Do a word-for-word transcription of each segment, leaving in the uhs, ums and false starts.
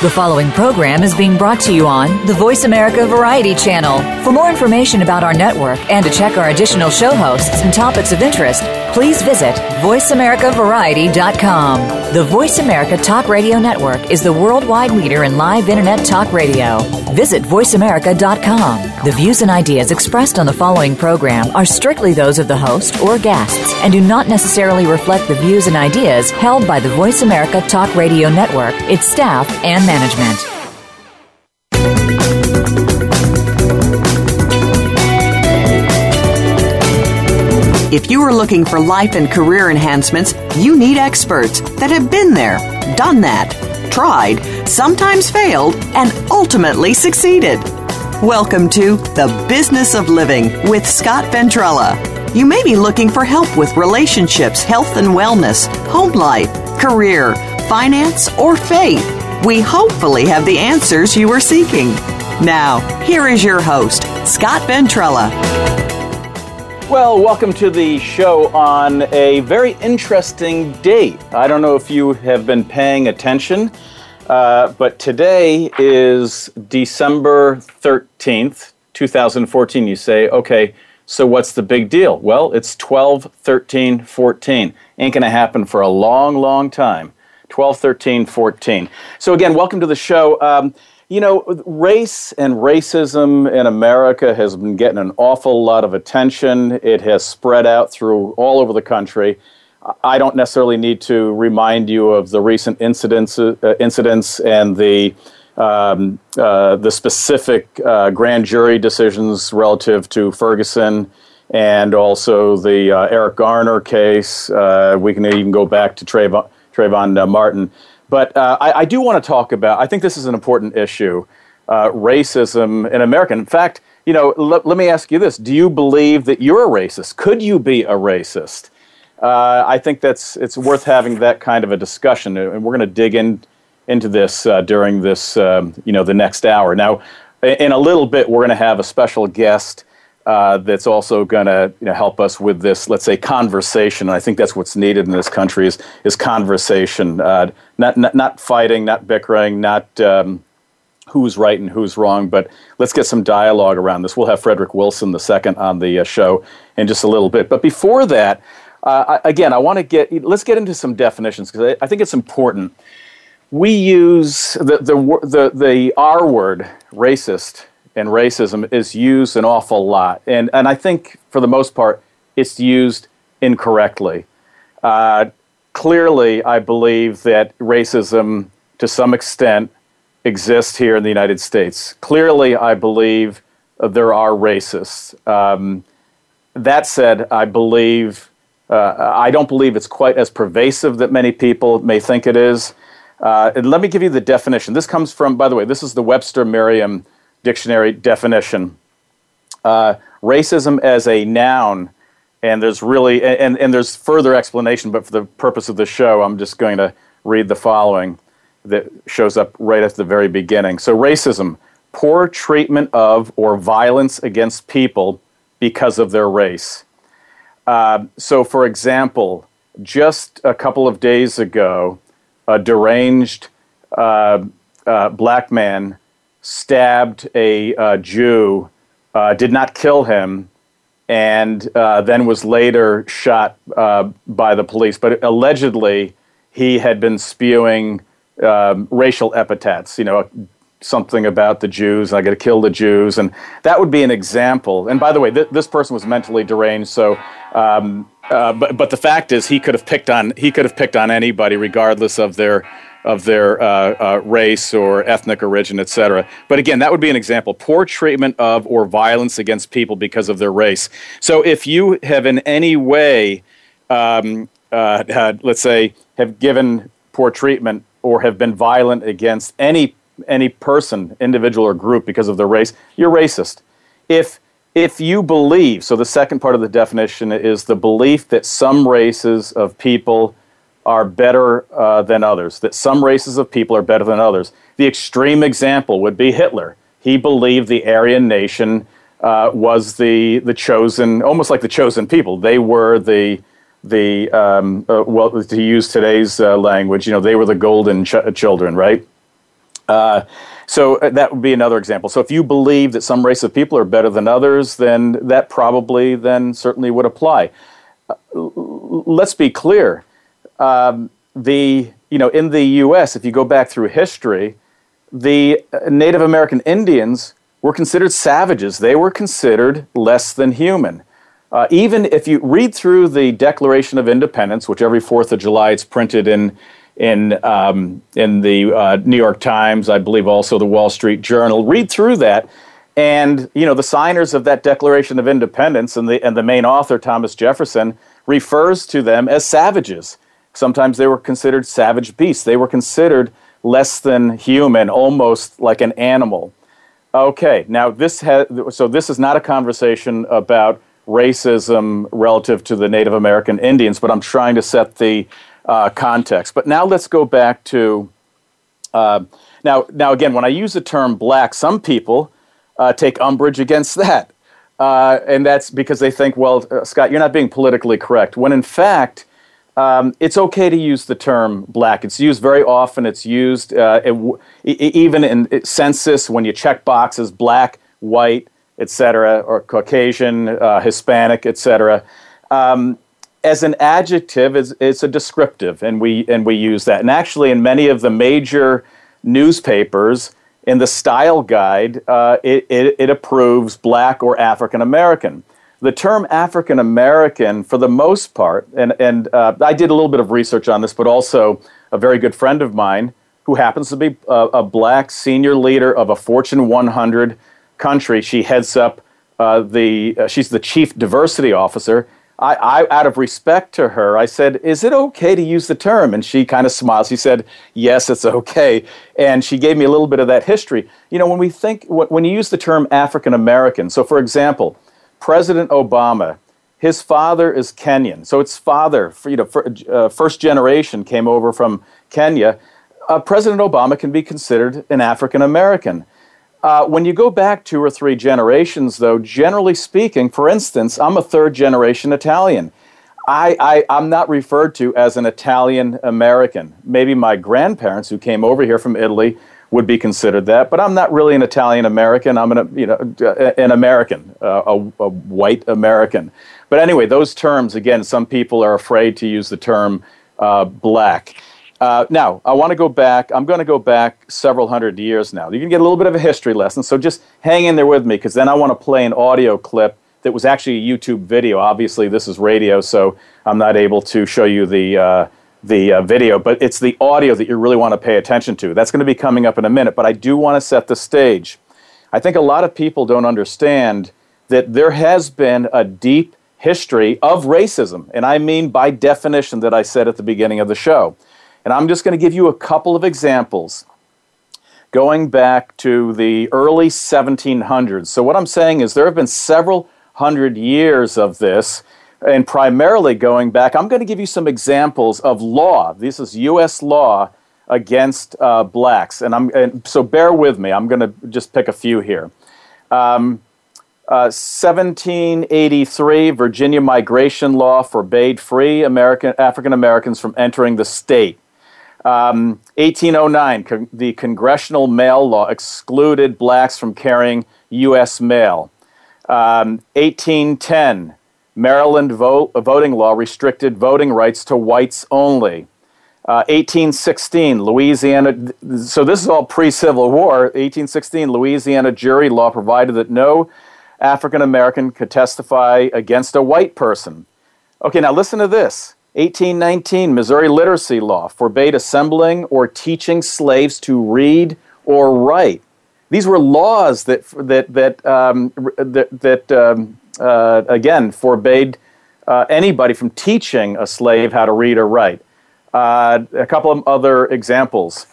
The following program is being brought to you on the Voice America Variety Channel. For more information about our network and to check our additional show hosts and topics of interest, please visit voice america variety dot com. The Voice America Talk Radio Network is the worldwide leader in live Internet talk radio. Visit voice america dot com. The views and ideas expressed on the following program are strictly those of the host or guests and do not necessarily reflect the views and ideas held by the Voice America Talk Radio Network, its staff, and management. If you are looking for life and career enhancements, you need experts that have been there, done that, tried, sometimes failed, and ultimately succeeded. Welcome to The Business of Living with Scott Ventrella. You may be looking for help with relationships, health and wellness, home life, career, finance, or faith. We hopefully have the answers you are seeking. Now, here is your host, Scott Ventrella. Well, welcome to the show on a very interesting date. I don't know if you have been paying attention, uh, but today is December thirteenth, twenty fourteen. You say, okay, so what's the big deal? Well, it's twelve thirteen fourteen. Ain't going to happen for a long, long time. twelve thirteen fourteen. So again, welcome to the show. Um, you know, race and racism in America has been getting an awful lot of attention. It has spread out through all over the country. I don't necessarily need to remind you of the recent incidents, uh, incidents and the um, uh, the specific uh, grand jury decisions relative to Ferguson and also the uh, Eric Garner case. Uh, we can even go back to Trayvon, Trayvon uh, Martin. But uh, I, I do want to talk about, I think this is an important issue, uh, racism in America. In fact, you know, l- let me ask you this. Do you believe that you're a racist? Could you be a racist? Uh, I think that's it's worth having that kind of a discussion, and we're going to dig in into this uh, during this, um, you know, the next hour. Now, in a little bit, we're going to have a special guest uh, that's also going to, you know, help us with this, let's say, conversation. And I think that's what's needed in this country is is conversation, uh, not, not not fighting, not bickering, not um, who's right and who's wrong, but let's get some dialogue around this. We'll have Frederick Wilson the second on the uh, show in just a little bit. But before that, uh, I, again, I want to get let's get into some definitions because I, I think it's important. We use the the the the R word, racist, and racism is used an awful lot, and and I think for the most part it's used incorrectly. Uh, clearly, I believe that racism, to some extent, exists here in the United States. Clearly, I believe uh, there are racists. Um, that said, I believe uh, I don't believe it's quite as pervasive that many people may think it is. Uh, and let me give you the definition. This comes from, by the way, this is the Webster Merriam Dictionary definition. Uh, racism as a noun, and there's really, and, and there's further explanation, but for the purpose of the show, I'm just going to read the following that shows up right at the very beginning. So racism, poor treatment of or violence against people because of their race. Uh, so for example, just a couple of days ago, a deranged uh, uh, black man stabbed a uh, Jew, uh, did not kill him, and uh, then was later shot uh, by the police. But allegedly, he had been spewing um, racial epithets, you know, something about the Jews, I got to kill the Jews, and that would be an example. And by the way, th- this person was mentally deranged, so... Um, Uh, but but the fact is, he could have picked on he could have picked on anybody, regardless of their of their uh, uh, race or ethnic origin, et cetera. But again, that would be an example: poor treatment of or violence against people because of their race. So if you have in any way, um, uh, had, let's say, have given poor treatment or have been violent against any any person, individual or group because of their race, you're racist. If If you believe, so the second part of the definition is the belief that some races of people are better uh, than others, that some races of people are better than others. The extreme example would be Hitler. He believed the Aryan nation uh, was the the chosen, almost like the chosen people. They were the, the um, uh, well, to use today's uh, language, you know, they were the golden ch- children, right? Uh, so that would be another example. So if you believe that some race of people are better than others, then that probably then certainly would apply. Uh, let's be clear. Um, the you know in the U S, if you go back through history, the Native American Indians were considered savages. They were considered less than human. Uh, even if you read through the Declaration of Independence, which every fourth of July it's printed in in um, in the uh, New York Times, I believe also the Wall Street Journal, read through that, and you know the signers of that Declaration of Independence and the and the main author, Thomas Jefferson, refers to them as savages. Sometimes they were considered savage beasts. They were considered less than human, almost like an animal. Okay, now this has so this is not a conversation about racism relative to the Native American Indians, but I'm trying to set the uh, context. But now let's go back to uh, now. Now again, when I use the term black, some people uh, take umbrage against that, uh, and that's because they think, well, uh, Scott, you're not being politically correct. When in fact, um, it's okay to use the term black. It's used very often. It's used uh, it, even in census when you check boxes: black, white, et cetera, or Caucasian, uh, Hispanic, et cetera. Um, as an adjective, it's, it's a descriptive, and we and we use that. And actually, in many of the major newspapers, in the style guide, uh, it, it, it approves black or African American. The term African American, for the most part, and and uh, I did a little bit of research on this, but also a very good friend of mine who happens to be a, a black senior leader of a Fortune one hundred country. She heads up uh, the, uh, she's the chief diversity officer. I, I, out of respect to her, I said, is it okay to use the term? And she kind of smiled. She said, yes, it's okay. And she gave me a little bit of that history. You know, when we think, when you use the term African American, so for example, President Obama, his father is Kenyan. So it's father, for, you know, for, uh, first generation came over from Kenya. Uh, President Obama can be considered an African American. Uh, when you go back two or three generations, though, generally speaking, for instance, I'm a third-generation Italian. I, I, I'm not referred to as an Italian-American. Maybe my grandparents who came over here from Italy would be considered that, but I'm not really an Italian-American. I'm an, you know, an American, uh, a, a white American. But anyway, those terms, again, some people are afraid to use the term uh, black. Uh, now, I want to go back. I'm going to go back several hundred years now. You can get a little bit of a history lesson, so just hang in there with me, because then I want to play an audio clip that was actually a YouTube video. Obviously, this is radio, so I'm not able to show you the uh, the uh, video, but it's the audio that you really want to pay attention to. That's going to be coming up in a minute, but I do want to set the stage. I think a lot of people don't understand that there has been a deep history of racism, and I mean by definition that I said at the beginning of the show. And I'm just going to give you a couple of examples going back to the early seventeen hundreds. So what I'm saying is there have been several hundred years of this, and primarily going back, I'm going to give you some examples of law. This is U S law against uh, blacks. And I'm and so bear with me. I'm going to just pick a few here. Um, uh, seventeen eighty-three, Virginia migration law forbade free American African Americans from entering the state. Um, eighteen oh nine, con- the Congressional Mail Law excluded blacks from carrying U S mail. Um, eighteen ten, Maryland vote, voting law restricted voting rights to whites only. Uh, eighteen sixteen, Louisiana, so this is all pre-Civil War. eighteen sixteen, Louisiana jury law provided that no African American could testify against a white person. Okay, now listen to this. eighteen nineteen, Missouri literacy law forbade assembling or teaching slaves to read or write. These were laws that that that um, that, that um, uh, again forbade uh, anybody from teaching a slave how to read or write. Uh, a couple of other examples.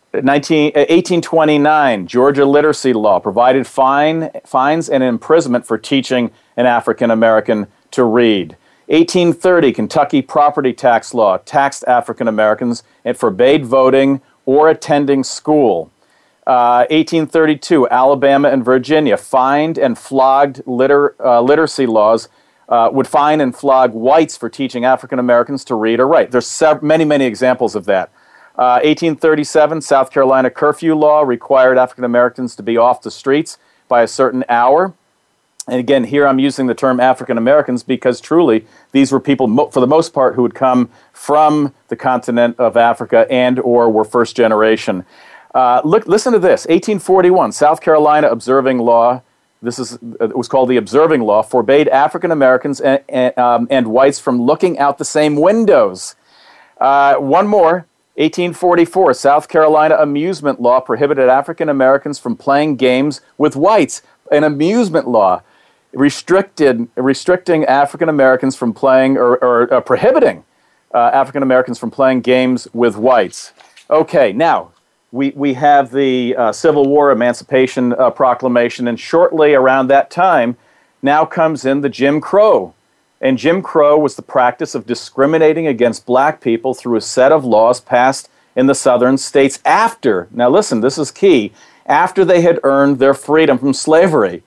eighteen twenty-nine, Georgia literacy law provided fine fines and imprisonment for teaching an African American to read. eighteen thirty, Kentucky property tax law taxed African Americans and forbade voting or attending school. Uh, eighteen thirty-two, Alabama and Virginia fined and flogged liter, uh, literacy laws, uh, would fine and flog whites for teaching African Americans to read or write. There's sev- many, many examples of that. Uh, eighteen thirty-seven, South Carolina curfew law required African Americans to be off the streets by a certain hour. And again, here I'm using the term African Americans because truly these were people, mo- for the most part, who had come from the continent of Africa and or were first generation. Uh, look, listen to this. eighteen forty-one, South Carolina observing law. This is it was called the observing law, forbade African Americans and, and, um, and whites from looking out the same windows. Uh, one more. eighteen forty-four, South Carolina amusement law prohibited African Americans from playing games with whites. An amusement law restricted restricting African Americans from playing or, or uh, prohibiting uh, African Americans from playing games with whites. Okay, now we we have the uh, Civil War Emancipation uh, Proclamation, and shortly around that time, now comes in the Jim Crow. And Jim Crow was the practice of discriminating against black people through a set of laws passed in the southern states after, now listen, this is key, after they had earned their freedom from slavery.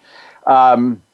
Um,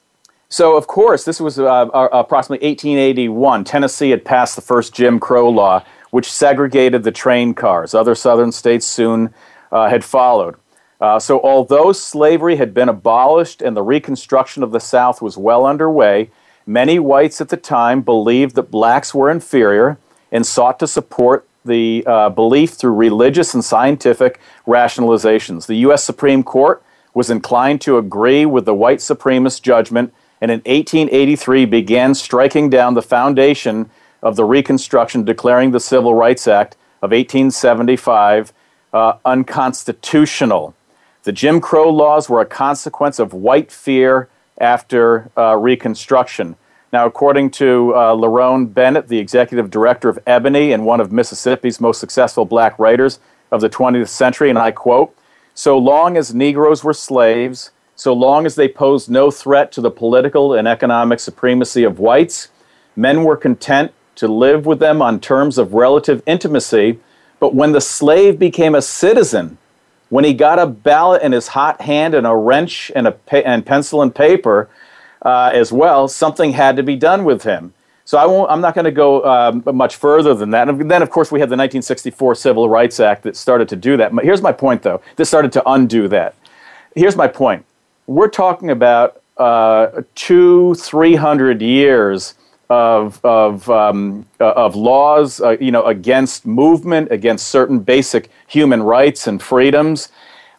so, of course, this was uh, approximately eighteen eighty-one. Tennessee had passed the first Jim Crow law, which segregated the train cars. Other southern states soon uh, had followed. Uh, so although slavery had been abolished and the Reconstruction of the South was well underway, many whites at the time believed that blacks were inferior and sought to support the uh, belief through religious and scientific rationalizations. The U S Supreme Court was inclined to agree with the white supremacist judgment, and in eighteen eighty-three began striking down the foundation of the Reconstruction, declaring the Civil Rights Act of eighteen seventy-five uh, unconstitutional. The Jim Crow laws were a consequence of white fear after uh, Reconstruction. Now, according to uh, Lerone Bennett, the executive director of Ebony and one of Mississippi's most successful black writers of the twentieth century, and I quote, "So long as Negroes were slaves, so long as they posed no threat to the political and economic supremacy of whites, men were content to live with them on terms of relative intimacy. But when the slave became a citizen, when he got a ballot in his hot hand and a wrench and a pa- and pencil and paper uh, as well, something had to be done with him." So I won't, I'm not going to go um, much further than that. And then, of course, we had the nineteen sixty-four Civil Rights Act that started to do that. Here's my point, though. This started to undo that. Here's my point. We're talking about uh, two, three hundred years of of um, uh, of laws, uh, you know, against movement, against certain basic human rights and freedoms.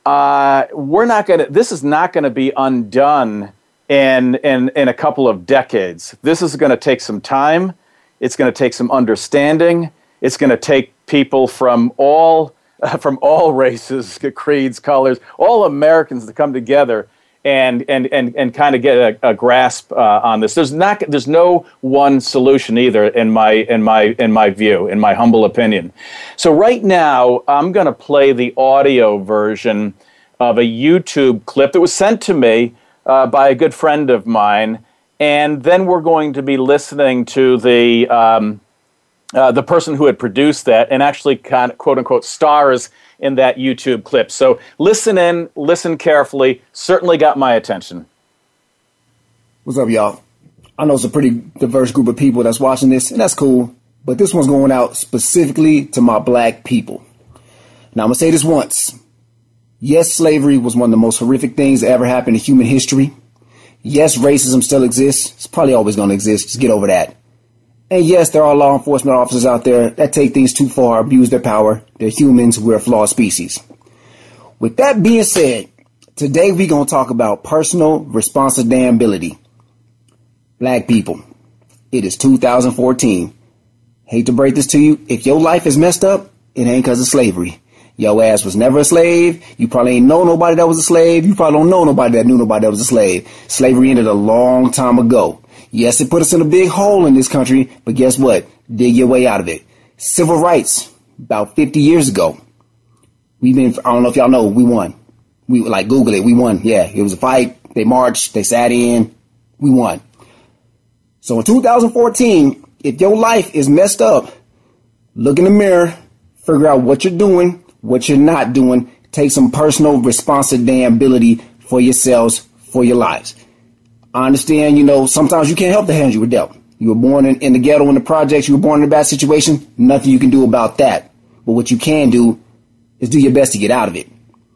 Uh, we're not going to. This is not going to be undone in in in a couple of decades. This is going to take some time. It's going to take some understanding. It's going to take people from all uh, from all races, creeds, colors, all Americans to come together and and and and kind of get a, a grasp uh, on this. There's not there's no one solution either, in my in my in my view, in my humble opinion. So right now, I'm going to play the audio version of a YouTube clip that was sent to me uh, by a good friend of mine, and then we're going to be listening to the um, uh, the person who had produced that and actually kind of quote unquote stars in that YouTube clip. So listen in, listen carefully. Certainly got my attention. What's up, y'all? I know it's a pretty diverse group of people that's watching this, and that's cool. But this one's going out specifically to my black people. Now, I'm going to say this once. Yes, slavery was one of the most horrific things that ever happened in human history. Yes, racism still exists. It's probably always going to exist. Just get over that. And yes, there are law enforcement officers out there that take things too far, abuse their power. They're humans. We're a flawed species. With that being said, today we're going to talk about personal responsibility. Black people, it is two thousand fourteen. Hate to break this to you. If your life is messed up, it ain't because of slavery. Your ass was never a slave. You probably ain't know nobody that was a slave. You probably don't know nobody that knew nobody that was a slave. Slavery ended a long time ago. Yes, it put us in a big hole in this country, but guess what? Dig your way out of it. Civil rights, about fifty years ago. We've been, I don't know if y'all know, we won. We like Google it, we won. Yeah, it was a fight. They marched, they sat in, we won. So in two thousand fourteen, if your life is messed up, look in the mirror, figure out what you're doing, what you're not doing, take some personal responsibility for yourselves, for your lives. I understand, you know, sometimes you can't help the hands you were dealt. You were born in, in the ghetto, in the projects, you were born in a bad situation, nothing you can do about that. But what you can do is do your best to get out of it.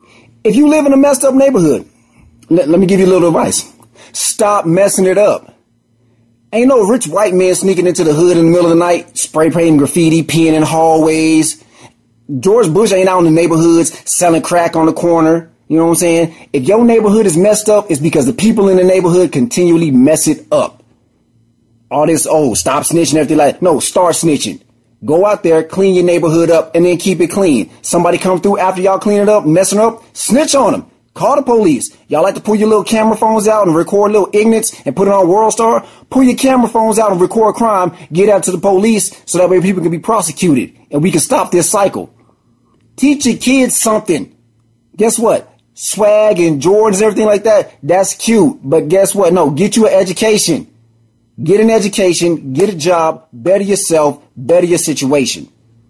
If you live in a messed up neighborhood, let, let me give you a little advice. Stop messing it up. Ain't no rich white man sneaking into the hood in the middle of the night, spray painting graffiti, peeing in hallways. George Bush ain't out in the neighborhoods selling crack on the corner. You know what I'm saying? If your neighborhood is messed up, it's because the people in the neighborhood continually mess it up. All this, oh, stop snitching, everything like, no, start snitching. Go out there, clean your neighborhood up, and then keep it clean. Somebody come through after y'all clean it up, messing up, snitch on them. Call the police. Y'all like to pull your little camera phones out and record little ignorance and put it on WorldStar? Pull your camera phones out and record crime, get out to the police so that way people can be prosecuted and we can stop this cycle. Teach your kids something. Guess what? Swag and Jordans and everything like that, that's cute. But guess what? No, get you an education. Get an education, get a job, better yourself, better your situation.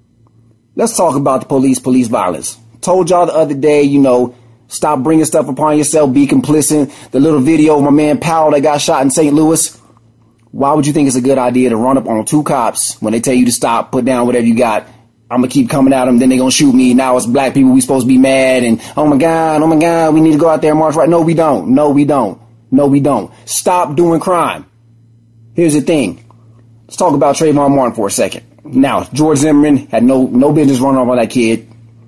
Let's talk about the police, police violence. Told y'all the other day, you know, stop bringing stuff upon yourself, be complicit. The little video of my man Powell that got shot in Saint Louis. Why would you think it's a good idea to run up on two cops when they tell you to stop, put down whatever you got? I'm going to keep coming at them, then they're going to shoot me. Now it's black people, we supposed to be mad, and oh my God, oh my God, we need to go out there and march right. No, we don't. No, we don't. No, we don't. Stop doing crime. Here's the thing. Let's talk about Trayvon Martin for a second. Now, George Zimmerman had no no business running off on that kid,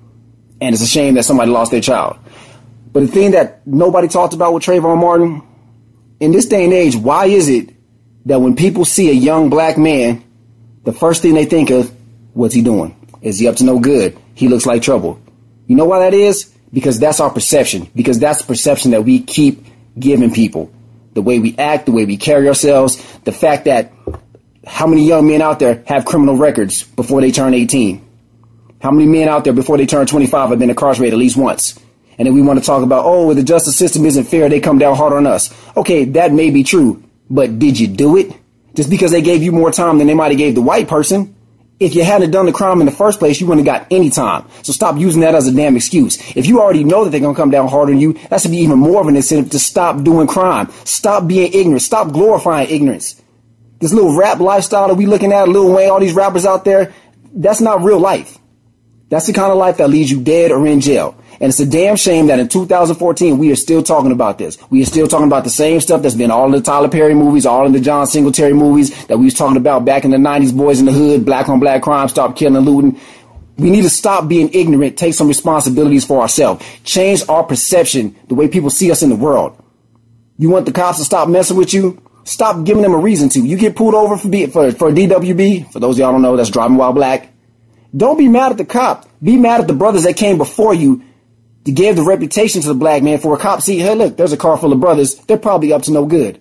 and it's a shame that somebody lost their child. But the thing that nobody talked about with Trayvon Martin, in this day and age, why is it that when people see a young black man, the first thing they think of, what's he doing? Is he up to no good? He looks like trouble. You know why that is? Because that's our perception. Because that's the perception that we keep giving people. The way we act, the way we carry ourselves, the fact that how many young men out there have criminal records before they turn eighteen? How many men out there before they turn twenty-five have been incarcerated at least once? And then we want to talk about, oh, the justice system isn't fair, they come down hard on us. Okay, that may be true, but did you do it? Just because they gave you more time than they might have gave the white person? If you hadn't done the crime in the first place, you wouldn't have got any time. So stop using that as a damn excuse. If you already know that they're going to come down hard on you, that should be even more of an incentive to stop doing crime. Stop being ignorant. Stop glorifying ignorance. This little rap lifestyle that we looking at, Lil Wayne, all these rappers out there, that's not real life. That's the kind of life that leaves you dead or in jail. And it's a damn shame that in two thousand fourteen, we are still talking about this. We are still talking about the same stuff that's been all in the Tyler Perry movies, all in the John Singletary movies that we was talking about back in the nineties, Boys in the Hood, black on black crime, stop killing and looting. We need to stop being ignorant, take some responsibilities for ourselves, change our perception, the way people see us in the world. You want the cops to stop messing with you? Stop giving them a reason to. You get pulled over for, B, for, for D W B, for those of y'all don't know, that's driving while black. Don't be mad at the cop. Be mad at the brothers that came before you to give the reputation to the black man for a cop. See, hey, look, there's a car full of brothers. They're probably up to no good.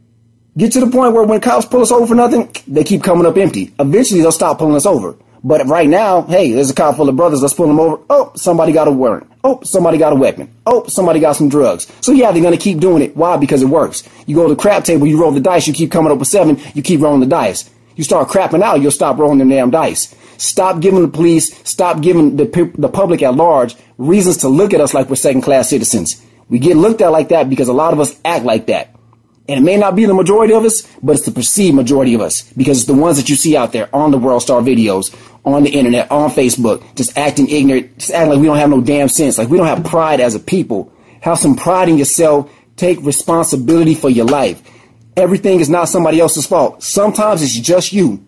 Get to the point where when cops pull us over for nothing, they keep coming up empty. Eventually, they'll stop pulling us over. But right now, hey, there's a car full of brothers. Let's pull them over. Oh, somebody got a warrant. Oh, somebody got a weapon. Oh, somebody got some drugs. So, yeah, they're going to keep doing it. Why? Because it works. You go to the crap table, you roll the dice, you keep coming up with seven, you keep rolling the dice. You start crapping out, you'll stop rolling them damn dice. Stop giving the police, stop giving the the public at large reasons to look at us like we're second-class citizens. We get looked at like that because a lot of us act like that. And it may not be the majority of us, but it's the perceived majority of us because it's the ones that you see out there on the WorldStar videos, on the internet, on Facebook, just acting ignorant, just acting like we don't have no damn sense, like we don't have pride as a people. Have some pride in yourself. Take responsibility for your life. Everything is not somebody else's fault. Sometimes it's just you.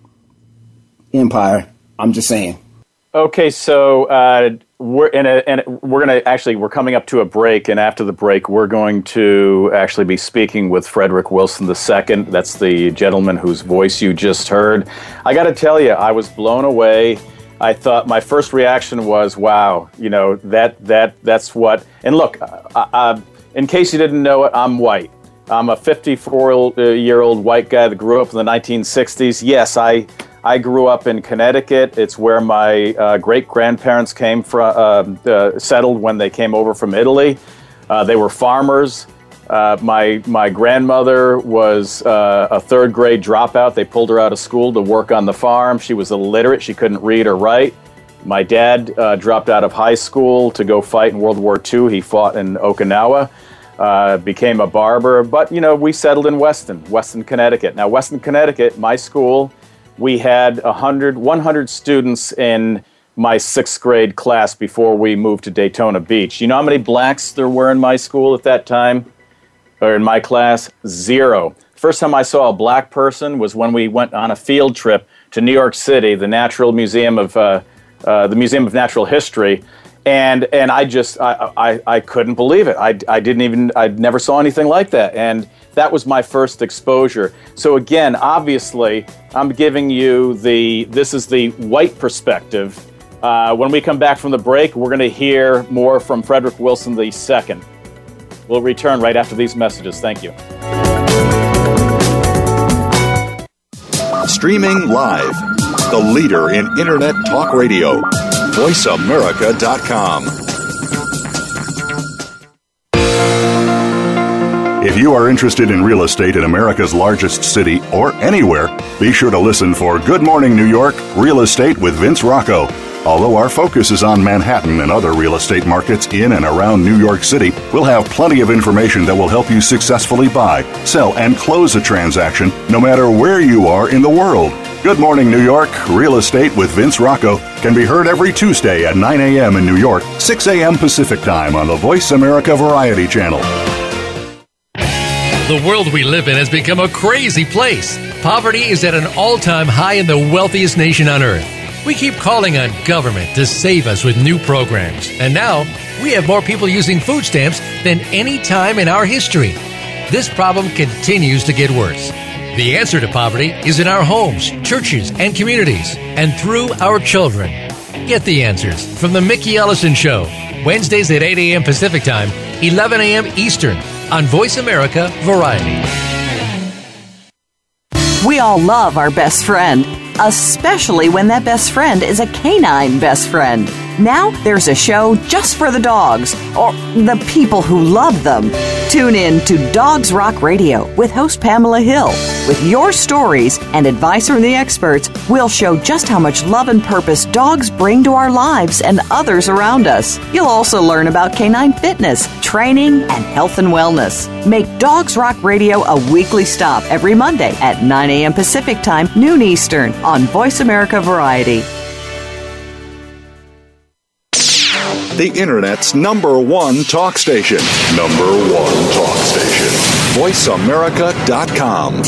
Empire. I'm just saying. Okay, so uh, we're in a, and we're going to actually we're coming up to a break, and after the break, we're going to actually be speaking with Frederick Wilson the Second. That's the gentleman whose voice you just heard. I got to tell you, I was blown away. I thought my first reaction was, "Wow, you know that that that's what." And look, uh, uh, in case you didn't know it, I'm white. I'm a fifty-four-year-old white guy that grew up in the nineteen sixties. Yes, I. I grew up in Connecticut. It's where my uh, great-grandparents came from, uh, uh, settled when they came over from Italy. Uh, they were farmers. Uh, my my grandmother was uh, a third-grade dropout. They pulled her out of school to work on the farm. She was illiterate. She couldn't read or write. My dad uh, dropped out of high school to go fight in World War Two. He fought in Okinawa, uh, became a barber. But, you know, we settled in Weston, Weston, Connecticut. Now, Weston, Connecticut, my school, we had one hundred, one hundred students in my sixth grade class before we moved to Daytona Beach. You know how many blacks there were in my school at that time? Or in my class? Zero. First time I saw a black person was when we went on a field trip to New York City, the Natural Museum of uh, uh, the Museum of Natural History, and and I just I, I I couldn't believe it. I I didn't even I never saw anything like that, and that was my first exposure. So again, obviously, I'm giving you the this is the white perspective. Uh, when we come back from the break, we're going to hear more from Frederick Wilson the second. We'll return right after these messages. Thank you. Streaming live, the leader in Internet talk radio, voice america dot com. If you are interested in real estate in America's largest city or anywhere, be sure to listen for Good Morning New York, Real Estate with Vince Rocco. Although our focus is on Manhattan and other real estate markets in and around New York City, we'll have plenty of information that will help you successfully buy, sell, and close a transaction no matter where you are in the world. Good Morning New York, Real Estate with Vince Rocco can be heard every Tuesday at nine a.m. in New York, six a.m. Pacific Time on the Voice America Variety Channel. The world we live in has become a crazy place. Poverty is at an all-time high in the wealthiest nation on earth. We keep calling on government to save us with new programs. And now, we have more people using food stamps than any time in our history. This problem continues to get worse. The answer to poverty is in our homes, churches, and communities, and through our children. Get the answers from The Mickey Ellison Show, Wednesdays at eight a.m. Pacific Time, eleven a.m. Eastern, on Voice America Variety. We all love our best friend, especially when that best friend is a canine best friend. Now there's a show just for the dogs, or the people who love them. Tune in to Dogs Rock Radio with host Pamela Hill. With your stories and advice from the experts, we'll show just how much love and purpose dogs bring to our lives and others around us. You'll also learn about canine fitness, training, and health and wellness. Make Dogs Rock Radio a weekly stop every Monday at nine a.m. Pacific Time, noon Eastern on Voice America Variety. The Internet's number one talk station. Number one talk station. voice america dot com.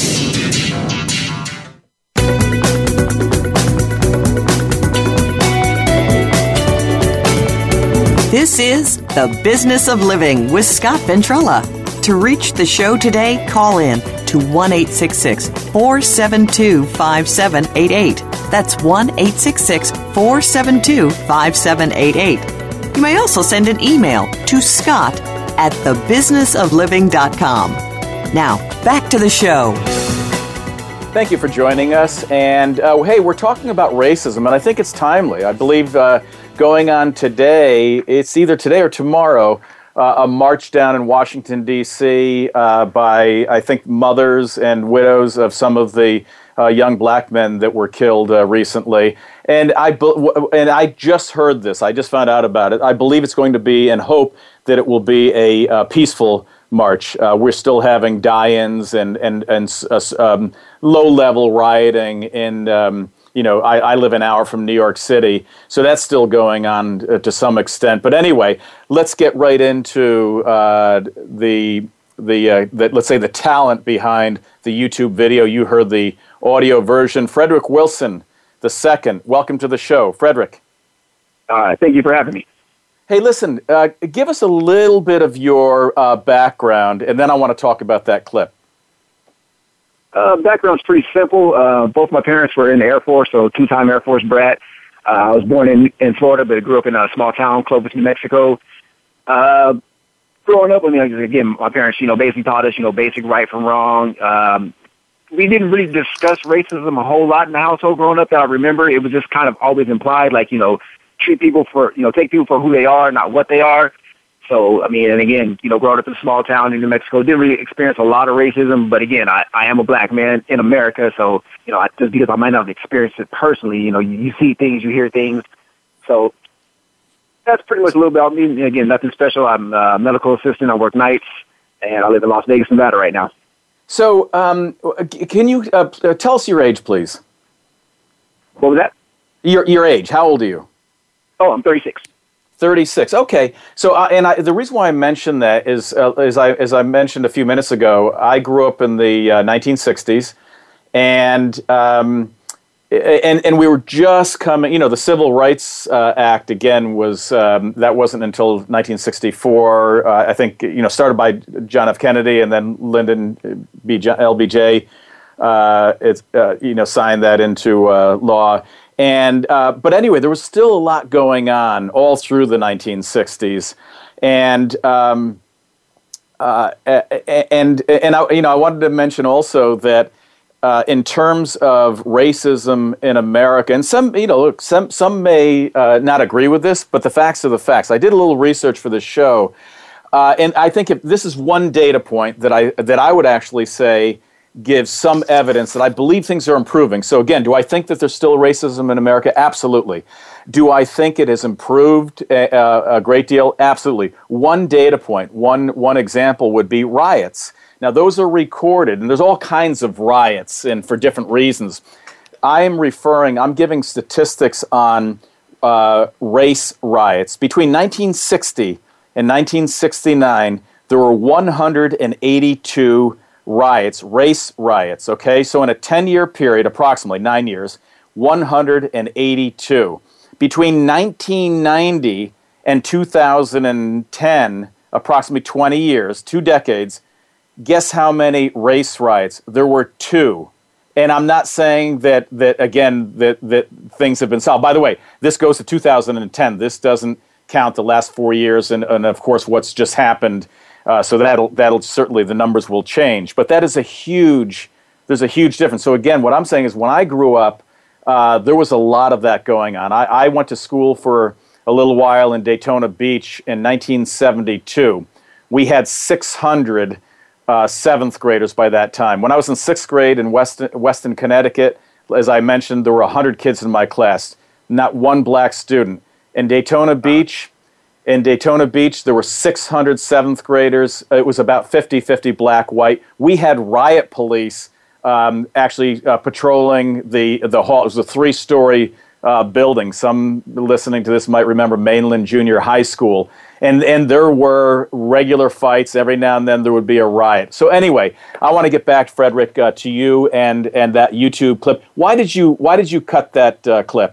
This is The Business of Living with Scott Ventrella. To reach the show today, call in to one eight six six, four seven two, five seven eight eight. That's one eight six six, four seven two, five seven eight eight. You may also send an email to Scott at the business of living dot com. Now, back to the show. Thank you for joining us. And uh, hey, we're talking about racism, and I think it's timely. I believe uh, going on today, it's either today or tomorrow, uh, a march down in Washington, D C uh, by, I think, mothers and widows of some of the uh, young black men that were killed uh, recently. And I and I just heard this. I just found out about it. I believe it's going to be, and hope that it will be, a uh, peaceful march. Uh, we're still having die-ins and and and uh, um, low-level rioting in. Um, you know, I, I live an hour from New York City, so that's still going on uh, to some extent. But anyway, let's get right into uh, the the, uh, the let's say the talent behind the YouTube video. You heard the audio version. Frederick Wilson the second, welcome to the show, Frederick. Uh, thank you for having me. Hey, listen, uh, give us a little bit of your uh, background, and then I want to talk about that clip. Uh, background's pretty simple. Uh, both my parents were in the Air Force, so two-time Air Force brat. Uh, I was born in, in Florida, but grew up in a small town, Clovis, New Mexico. Uh, growing up, I mean, again, my parents, you know, basically taught us, you know, basic right from wrong. Um, we didn't really discuss racism a whole lot in the household growing up that I remember. It was just kind of always implied, like, you know, treat people for, you know, take people for who they are, not what they are. So, I mean, and again, you know, growing up in a small town in New Mexico, didn't really experience a lot of racism. But again, I, I am a black man in America. So, you know, I, just because I might not have experienced it personally, you know, you, you see things, you hear things. So that's pretty much a little bit about me. Again, nothing special. I'm a medical assistant. I work nights, and I live in Las Vegas, Nevada right now. So um, can you uh, tell us your age, please? What was that? Your your age. How old are you? Oh, I'm thirty-six. thirty-six. Okay. So, uh, and I, the reason why I mentioned that is, uh, as I as I mentioned a few minutes ago, I grew up in the uh, nineteen sixties, and um, and and we were just coming. You know, the Civil Rights uh, Act again was um, that wasn't until nineteen sixty-four. Uh, I think you know started by John F. Kennedy, and then Lyndon B. L B J. Uh, it's uh, you know signed that into uh, law. And uh, but anyway, there was still a lot going on all through the nineteen sixties, and um, uh, and and I, you know I wanted to mention also that uh, in terms of racism in America, and some you know look, some some may uh, not agree with this, but the facts are the facts. I did a little research for this show, uh, and I think if this is one data point that I that I would actually say gives some evidence that I believe things are improving. So again, do I think that there's still racism in America? Absolutely. Do I think it has improved a, a great deal? Absolutely. One data point, one one example would be riots. Now those are recorded, and there's all kinds of riots, and for different reasons. I am referring, I'm giving statistics on uh, race riots. Between nineteen sixty and nineteen sixty-nine, there were one hundred eighty-two riots, race riots, okay? So in a ten-year period, approximately nine years, one hundred eighty-two. Between nineteen ninety and two thousand ten, approximately twenty years, two decades, guess how many race riots? There were two. And I'm not saying that, that again, that, that things have been solved. By the way, this goes to two thousand ten. This doesn't count the last four years and, and of course, what's just happened. Uh, so that'll that'll certainly the numbers will change, but that is a huge. There's a huge difference. So again, what I'm saying is, when I grew up, uh, there was a lot of that going on. I, I went to school for a little while in Daytona Beach in nineteen seventy-two. We had six hundred uh, seventh graders by that time. When I was in sixth grade in Weston, Weston, Connecticut, as I mentioned, there were one hundred kids in my class. Not one black student. In Daytona Beach. In Daytona Beach, there were six hundred seventh graders. It was about fifty-fifty black, white. We had riot police um, actually uh, patrolling the, the hall. It was a three-story uh, building. Some listening to this might remember Mainland Junior High School. And, and there were regular fights. Every now and then there would be a riot. So anyway, I want to get back, Frederick, uh, to you and, and that YouTube clip. Why did you, why did you cut that uh, clip?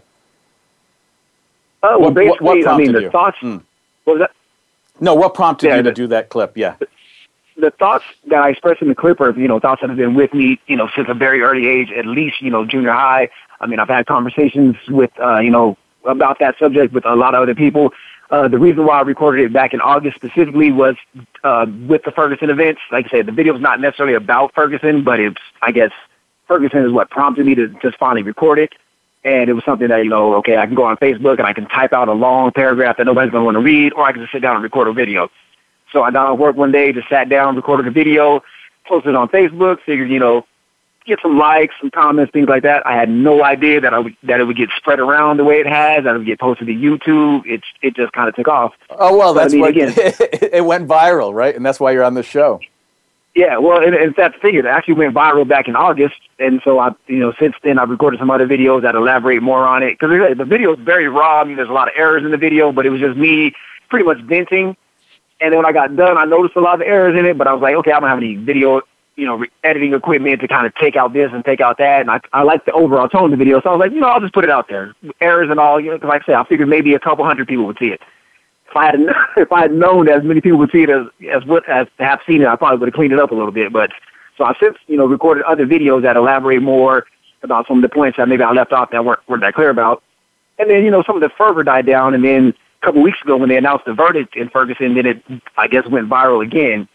Uh, well, what, basically, what, what I mean, the you? thoughts... Mm. What was that? No, what prompted yeah, you to the, do that clip? Yeah. The thoughts that I expressed in the clip are, you know, thoughts that have been with me, you know, since a very early age, at least, you know, junior high. I mean, I've had conversations with, uh, you know, about that subject with a lot of other people. Uh, the reason why I recorded it back in August specifically was uh, with the Ferguson events. Like I said, the video is not necessarily about Ferguson, but it's, I guess, Ferguson is what prompted me to just finally record it. And it was something that, you know, okay, I can go on Facebook and I can type out a long paragraph that nobody's going to want to read, or I can just sit down and record a video. So I got off work one day, just sat down, recorded a video, posted it on Facebook, figured, you know, get some likes, some comments, things like that. I had no idea that I would, that it would get spread around the way it has, that it would get posted to YouTube. It, it just kind of took off. Oh, well, that's I mean, why again, it went viral, right? And that's why you're on the show. Yeah, well, and it's that figure. It actually went viral back in August, and so I, you know, since then I've recorded some other videos that elaborate more on it, because the video is very raw. I mean, there's a lot of errors in the video, but it was just me pretty much venting. And then when I got done, I noticed a lot of errors in it, but I was like, okay, I don't have any video, you know, editing equipment to kind of take out this and take out that, and I, I like the overall tone of the video, so I was like, you know, I'll just put it out there, errors and all, you know, because like I said, I figured maybe a couple hundred people would see it. If I had if I had known that as many people would see it as as what as have seen it, I probably would have cleaned it up a little bit. But so I've since you know recorded other videos that elaborate more about some of the points that maybe I left off that weren't weren't that clear about. And then you know some of the fervor died down, and then a couple weeks ago when they announced the verdict in Ferguson, then it I guess went viral again.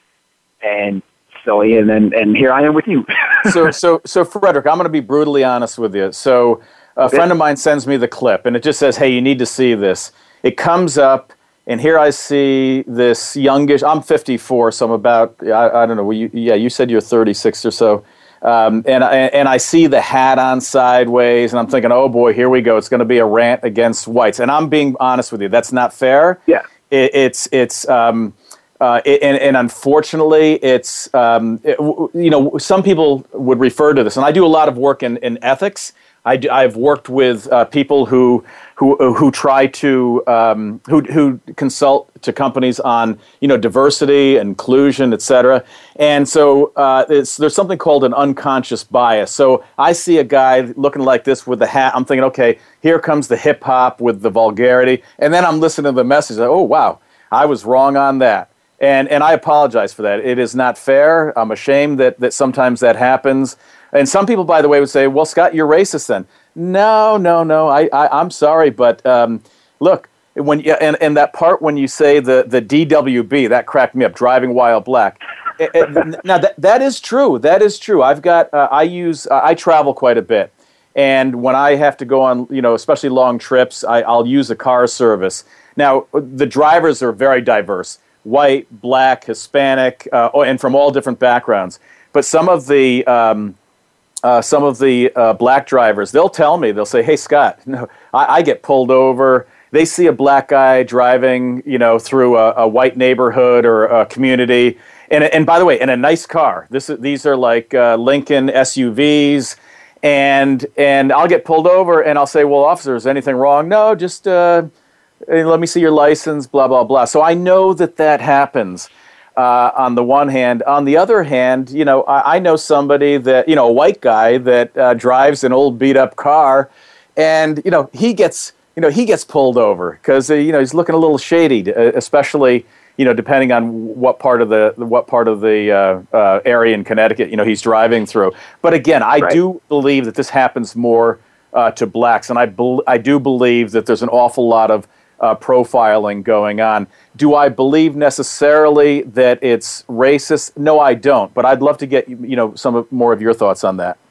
And so yeah, and then and here I am with you. so so so Frederick, I'm going to be brutally honest with you. So a okay. friend of mine sends me the clip, and it just says, "Hey, you need to see this." It comes up. And here I see this youngish, I'm fifty-four, so I'm about, I, I don't know, you, yeah, you said you're thirty-six or so. Um, and, and I see the hat on sideways, and I'm thinking, oh boy, here we go. It's going to be a rant against whites. And I'm being honest with you, that's not fair. Yeah. It, it's, it's, um, uh, it, and, and unfortunately, it's, um, it, you know, some people would refer to this, and I do a lot of work in, in ethics. I do, I've worked with uh, people who who who try to um, who who consult to companies on you know diversity, inclusion, et cetera. And so uh, it's, there's something called an unconscious bias. So I see a guy looking like this with a hat. I'm thinking, okay, here comes the hip hop with the vulgarity, and then I'm listening to the message. Like, oh wow, I was wrong on that. And and I apologize for that. It is not fair. I'm ashamed that that sometimes that happens. And some people, by the way, would say, well, Scott, you're racist then. No, no, no. I, I, I'm sorry, but um, look, when you, and, and that part when you say the, the D W B, that cracked me up, driving while black. it, it, now, that, that is true. That is true. I've got, uh, I use, uh, I travel quite a bit. And when I have to go on, you know, especially long trips, I, I'll use a car service. Now, the drivers are very diverse, white, black, Hispanic, uh, and from all different backgrounds. But some of the... Um, Uh, some of the uh, black drivers, they'll tell me, they'll say, hey, Scott, no, I, I get pulled over. They see a black guy driving, you know, through a, a white neighborhood or a community. And, and by the way, in a nice car. This is, these are like uh, Lincoln S U Vs. And, and I'll get pulled over and I'll say, well, officer, is anything wrong? No, just uh, let me see your license, blah, blah, blah. So I know that that happens. Uh, on the one hand. On the other hand, you know, I, I know somebody that, you know, a white guy that uh, drives an old beat up car and, you know, he gets, you know, he gets pulled over because, uh, you know, he's looking a little shady, uh, especially, you know, depending on what part of the, what part of the uh, uh, area in Connecticut, you know, he's driving through. But again, I Right. do believe that this happens more uh, to blacks. And I, bel- I do believe that there's an awful lot of Uh, profiling going on. Do I believe necessarily that it's racist? No, I don't. But I'd love to get you know some of, more of your thoughts on that.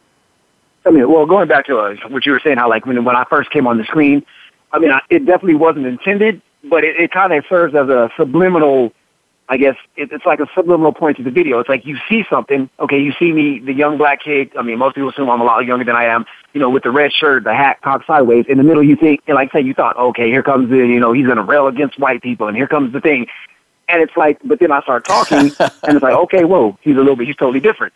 I mean, well, going back to uh, what you were saying, how like when when I first came on the screen, I mean, I, it definitely wasn't intended, but it, it kind of serves as a subliminal. I guess it, it's like a subliminal point to the video. It's like you see something. Okay, you see me, the young black kid. I mean, most people assume I'm a lot younger than I am. You know, with the red shirt, the hat cocked sideways. In the middle, you think, and like say, you thought, okay, here comes the, you know, he's going to rail against white people, and here comes the thing. And it's like, but then I start talking, and it's like, okay, whoa, he's a little bit, he's totally different.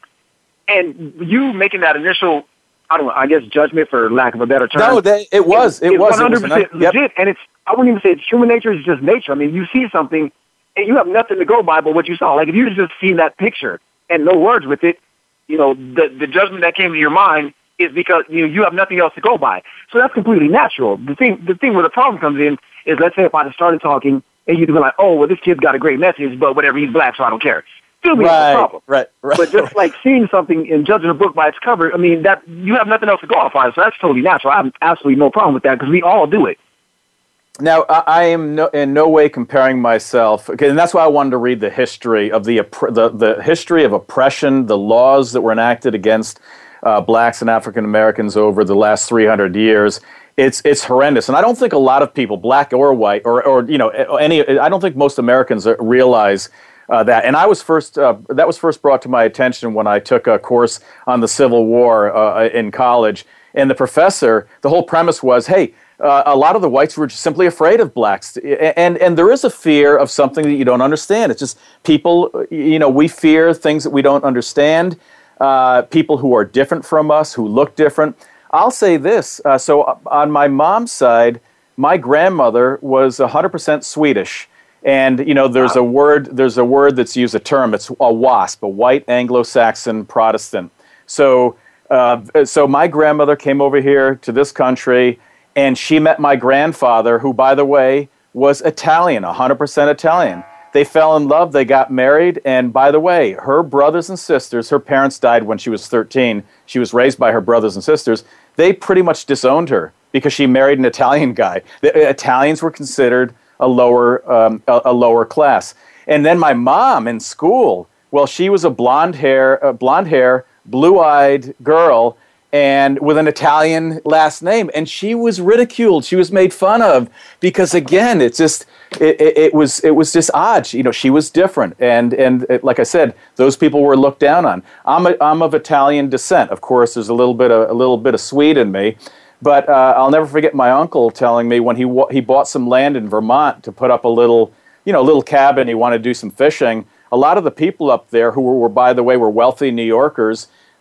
And you making that initial, I don't know, I guess judgment for lack of a better term. No, they, it was, it, it was, one hundred percent it was an, legit, yep. and it's, I wouldn't even say it's human nature, it's just nature. I mean, you see something, and you have nothing to go by but what you saw. Like, if you just seen that picture and no words with it, you know, the, the judgment that came to your mind is because you know, you have nothing else to go by. So that's completely natural. The thing, the thing where the problem comes in is, let's say if I just started talking and you'd be like, oh, well, this kid's got a great message, but whatever, he's black, so I don't care. Still be right, a problem. Right, right. But just like seeing something and judging a book by its cover, I mean, that you have nothing else to go off on. So that's totally natural. I have absolutely no problem with that because we all do it. Now, I am no, in no way comparing myself, okay, and that's why I wanted to read the history of the the, the history of oppression, the laws that were enacted against uh, blacks and African Americans over the last three hundred years. It's it's horrendous, and I don't think a lot of people, black or white, or or you know any, I don't think most Americans realize uh, that. And I was first uh, that was first brought to my attention when I took a course on the Civil War uh, in college, and the professor, the whole premise was, hey. Uh, a lot of the whites were just simply afraid of blacks. And and there is a fear of something that you don't understand. It's just people, you know, we fear things that we don't understand, uh, people who are different from us, who look different. I'll say this. Uh, so on my mom's side, my grandmother was one hundred percent Swedish. And, you know, there's a word, there's a word that's used, a term, it's a WASP, a white Anglo-Saxon Protestant. So, uh, so my grandmother came over here to this country, and she met my grandfather, who, by the way, was Italian, one hundred percent Italian. They fell in love, they got married, and by the way, her brothers and sisters, her parents died when she was thirteen. She was raised by her brothers and sisters. They pretty much disowned her because she married an Italian guy. The Italians were considered a lower, um, a, a lower class. And then my mom in school, well, she was a blonde hair, a blonde hair, blue-eyed girl, and with an Italian last name, and she was ridiculed. She was made fun of because, again, it's just it, it, it was it was just odd. She, you know, she was different, and and it, like I said, those people were looked down on. I'm a, I'm of Italian descent, of course. There's a little bit of a little bit of Swede in me, but uh, I'll never forget my uncle telling me when he he bought some land in Vermont to put up a little you know little cabin. He wanted to do some fishing. A lot of the people up there who were, were by the way, were wealthy New Yorkers.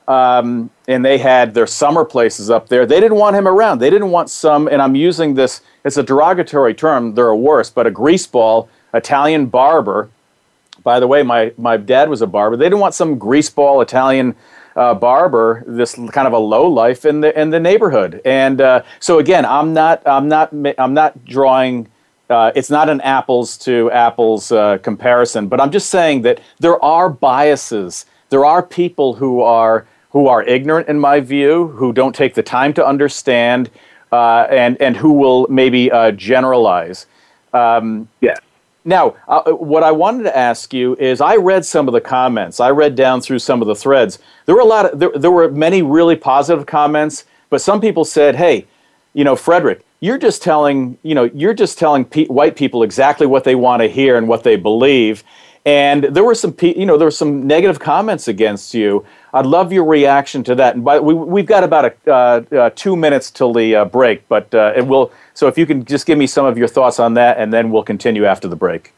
um, and they had their summer places up there. They didn't want him around. They didn't want some, and I'm using this, it's a derogatory term, there are worse, but a greaseball Italian barber. By the way, my, my dad was a barber. They didn't want some greaseball Italian uh, barber, this kind of a low life in the in the neighborhood. And uh, so again, I'm not I'm not I'm not drawing. Uh, it's not an apples to apples uh, comparison, but I'm just saying that there are biases. There are people who are who are ignorant, in my view, who don't take the time to understand, uh, and and who will maybe uh, generalize. Um, yeah. Now, uh, what I wanted to ask you is, I read some of the comments. I read down through some of the threads. There were a lot of there, there were many really positive comments, but some people said, "Hey, you know, Frederick, you're just telling you know you're just telling pe- white people exactly what they want to hear and what they believe." And there were some pe- you know there were some negative comments against you. I'd love your reaction to that. And by, we we've got about a, uh, uh, two minutes till the uh, break, but uh, it will. So if you can just give me some of your thoughts on that, and then we'll continue after the break.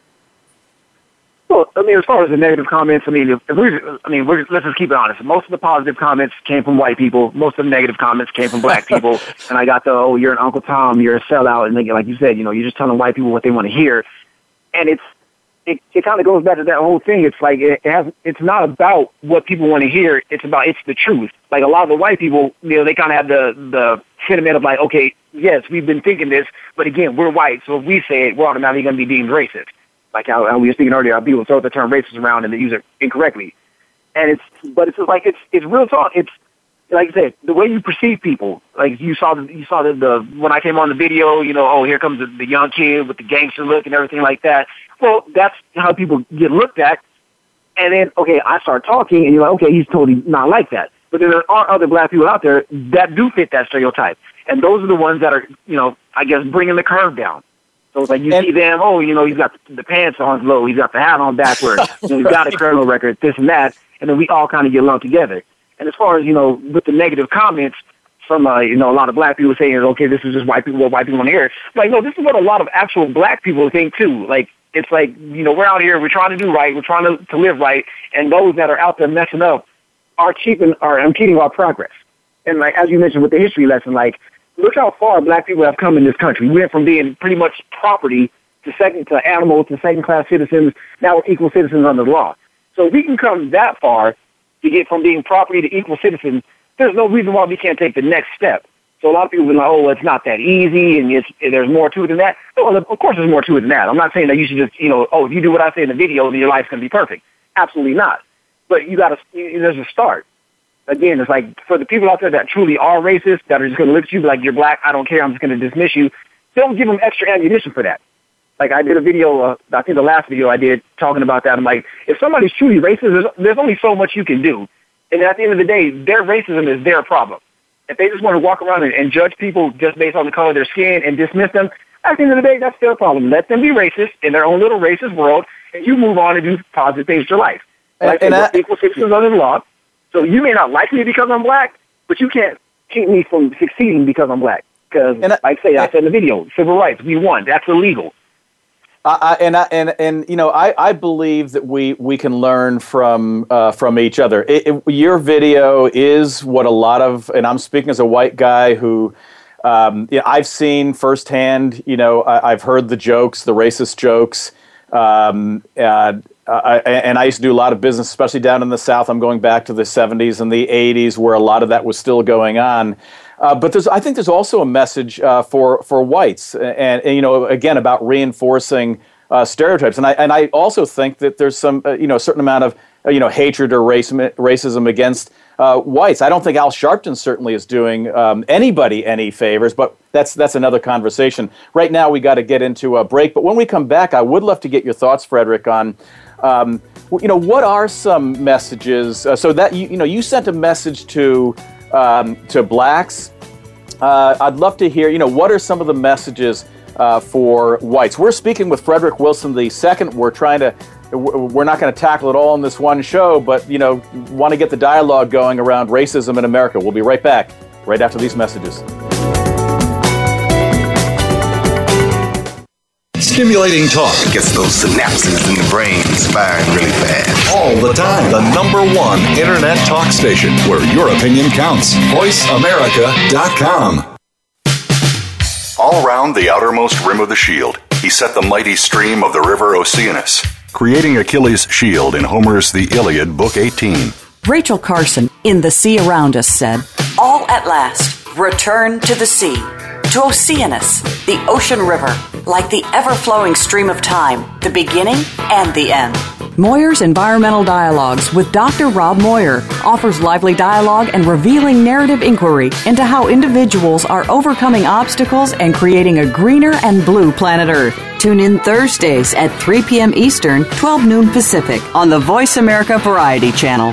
Well, I mean, as far as the negative comments, I mean, if, if we, I mean, we're, let's just keep it honest. Most of the positive comments came from white people. Most of the negative comments came from black people. And I got the, oh, you're an Uncle Tom, you're a sellout, and like you said, you know, you're just telling white people what they want to hear. And it's it, it kind of goes back to that whole thing. It's like it, it has. It's not about what people want to hear. It's about it's the truth. Like a lot of the white people, you know, they kind of have the the sentiment of like, okay, yes, we've been thinking this, but again, we're white, so if we say it, we're automatically going to be deemed racist. Like how, how we were speaking earlier, how people throw the term racist around and they use it incorrectly. And it's, but it's just like, it's, it's real talk. It's, like I said, the way you perceive people, like you saw the, you saw the, the when I came on the video, you know, oh, here comes the, the young kid with the gangster look and everything like that. Well, that's how people get looked at. And then, okay, I start talking and you're like, okay, he's totally not like that. But then there are other black people out there that do fit that stereotype. And those are the ones that are, you know, I guess bringing the curve down. So it's like you and, see them, oh, you know, he's got the pants on low, he's got the hat on backwards, you know, he's got a criminal record, this and that, and then we all kind of get lumped together. And as far as, you know, with the negative comments from, uh, you know, a lot of black people saying, okay, this is just white people, what white people want to hear. Like, no, this is what a lot of actual black people think, too. Like, it's like, you know, we're out here, we're trying to do right, we're trying to, to live right, and those that are out there messing up are keeping, are impeding our progress. And, like, as you mentioned with the history lesson, like, look how far black people have come in this country. We went from being pretty much property to second to animals to second-class citizens. Now we're equal citizens under the law. So if we can come that far to get from being property to equal citizens, there's no reason why we can't take the next step. So a lot of people are like, oh, well, it's not that easy, and it's, there's more to it than that. Well, of course there's more to it than that. I'm not saying that you should just, you know, oh, if you do what I say in the video, then your life's going to be perfect. Absolutely not. But you got to, there's a start. Again, it's like for the people out there that truly are racist, that are just going to look at you like you're black, I don't care, I'm just going to dismiss you, don't give them extra ammunition for that. Like I did a video, uh, I think the last video I did talking about that. I'm like, if somebody's truly racist, there's, there's only so much you can do. And at the end of the day, their racism is their problem. If they just want to walk around and, and judge people just based on the color of their skin and dismiss them, at the end of the day, that's their problem. Let them be racist in their own little racist world, and you move on and do positive things to your life. Like and, and I, equal citizens under the law. So you may not like me because I'm black, but you can't keep me from succeeding because I'm black. Because, like I say, I said in the video, civil rights, we won. That's illegal. I, and I, and and you know, I, I believe that we, we can learn from uh, from each other. It, it, your video is what a lot of, and I'm speaking as a white guy who, um, you know, I've seen firsthand. You know, I, I've heard the jokes, the racist jokes. Um, uh, Uh, and I used to do a lot of business, especially down in the South. I'm going back to the seventies and the eighties, where a lot of that was still going on. Uh, but there's, I think, there's also a message uh, for for whites, and, and you know, again, about reinforcing uh, stereotypes. And I and I also think that there's some, uh, you know, a certain amount of uh, you know hatred or race, racism against uh, whites. I don't think Al Sharpton certainly is doing um, anybody any favors, but that's that's another conversation. Right now, we got to get into a break. But when we come back, I would love to get your thoughts, Frederick, on. Um, you know, what are some messages? Uh, so that you, you know, you sent a message to um, to blacks. Uh, I'd love to hear. You know, what are some of the messages uh, for whites? We're speaking with Frederick Wilson the second. We're trying to. We're not going to tackle it all in this one show, but you know, want to get the dialogue going around racism in America. We'll be right back, right after these messages. Stimulating talk. Gets those synapses in the brain firing really fast. All the time. The number one Internet talk station where your opinion counts. voice america dot com. All round the outermost rim of the shield, he set the mighty stream of the river Oceanus, creating Achilles' shield in Homer's The Iliad, Book eighteen. Rachel Carson, in The Sea Around Us, said, "All at last, return to the sea, to Oceanus, the ocean river, like the ever-flowing stream of time, the beginning and the end." Moyer's Environmental Dialogues with Doctor Rob Moyer offers lively dialogue and revealing narrative inquiry into how individuals are overcoming obstacles and creating a greener and blue planet Earth. Tune in Thursdays at three p.m. Eastern, twelve noon Pacific on the Voice America Variety Channel.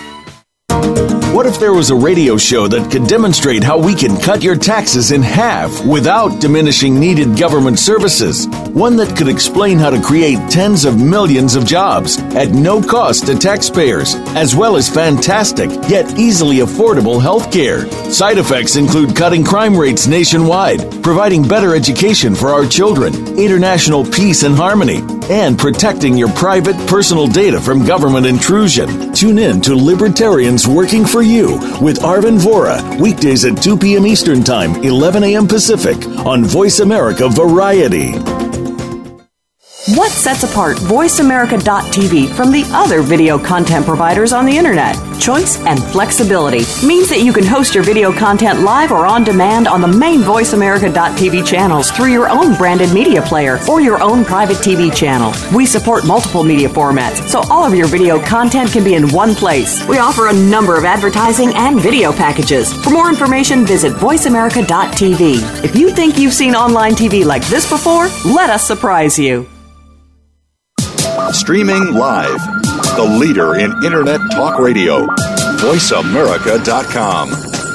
What if there was a radio show that could demonstrate how we can cut your taxes in half without diminishing needed government services? One that could explain how to create tens of millions of jobs at no cost to taxpayers, as well as fantastic yet easily affordable health care. Side effects include cutting crime rates nationwide, providing better education for our children, international peace and harmony, and protecting your private personal data from government intrusion. Tune in to Libertarians Working for You with Arvin Vora, weekdays at two p.m. Eastern Time, eleven a.m. Pacific, on Voice America Variety. What sets apart voice america dot t v from the other video content providers on the Internet? Choice and flexibility means that you can host your video content live or on demand on the main voice america dot t v channels through your own branded media player or your own private T V channel. We support multiple media formats, so all of your video content can be in one place. We offer a number of advertising and video packages. For more information, visit voice america dot t v. If you think you've seen online T V like this before, let us surprise you. Streaming live, the leader in Internet talk radio, voice america dot com.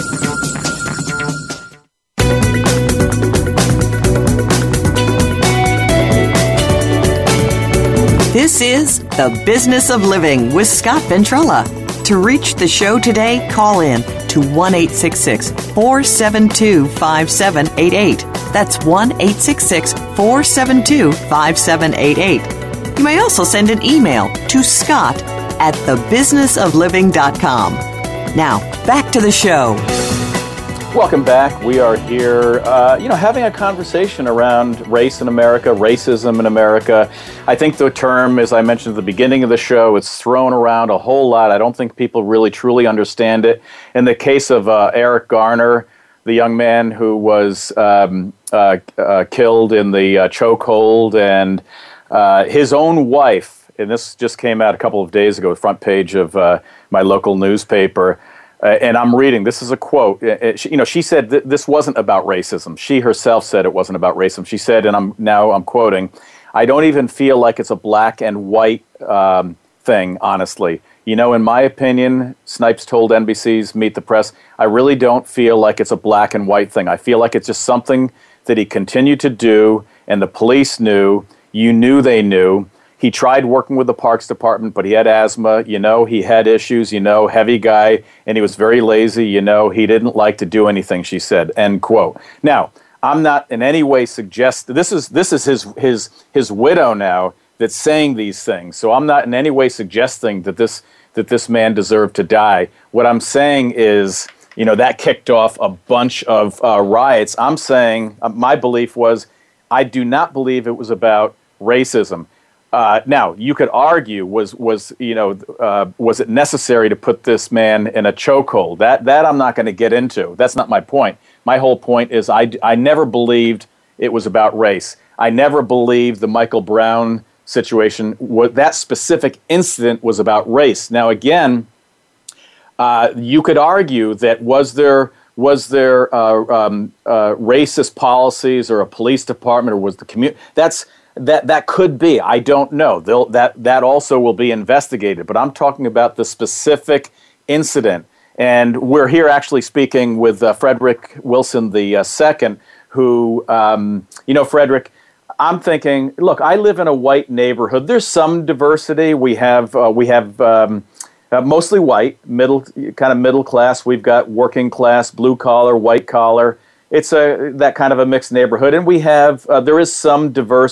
This is The Business of Living with Scott Ventrella. To reach the show today, call in to one eight six six, four seven two, five seven eight eight. That's one eight six six, four seven two, five seven eight eight. You may also send an email to Scott at the business of living dot com. Now, back to the show. Welcome back. We are here, uh, you know, having a conversation around race in America, racism in America. I think the term, as I mentioned at the beginning of the show, it's thrown around a whole lot. I don't think people really truly understand it. In the case of uh, Eric Garner, the young man who was um, uh, uh, killed in the uh, chokehold, and Uh, his own wife, and this just came out a couple of days ago, front page of uh, my local newspaper, uh, and I'm reading, this is a quote, uh, she, you know, she said th- this wasn't about racism. She herself said it wasn't about racism. She said, and I'm now I'm quoting, "I don't even feel like it's a black and white um, thing, honestly. You know, in my opinion," Snipes told N B C's Meet the Press, "I really don't feel like it's a black and white thing. I feel like it's just something that he continued to do, and the police knew. You knew they knew. He tried working with the Parks Department, but he had asthma. You know, he had issues, you know, heavy guy, and he was very lazy. You know, he didn't like to do anything," she said, end quote. Now, I'm not in any way suggest this is this is his his his widow now that's saying these things. So I'm not in any way suggesting that this that this man deserved to die. What I'm saying is, you know, that kicked off a bunch of uh, riots. I'm saying uh, my belief was, I do not believe it was about racism. Uh, now, you could argue, was was you know uh, was it necessary to put this man in a chokehold? That that I'm not going to get into. That's not my point. My whole point is I, I never believed it was about race. I never believed the Michael Brown situation, what that specific incident was about race. Now, again, uh, you could argue that was there. Was there uh, um, uh, racist policies or a police department, or was the community? That's that that could be. I don't know. They'll, that that also will be investigated. But I'm talking about the specific incident, and we're here actually speaking with uh, Frederick Wilson the uh, second, who um, you know, Frederick. I'm thinking, look, I live in a white neighborhood. There's some diversity. We have uh, we have. Um, Uh, mostly white, middle kind of middle class. We've got working class, blue collar, white collar. It's a that kind of a mixed neighborhood, and we have uh, there is some diverse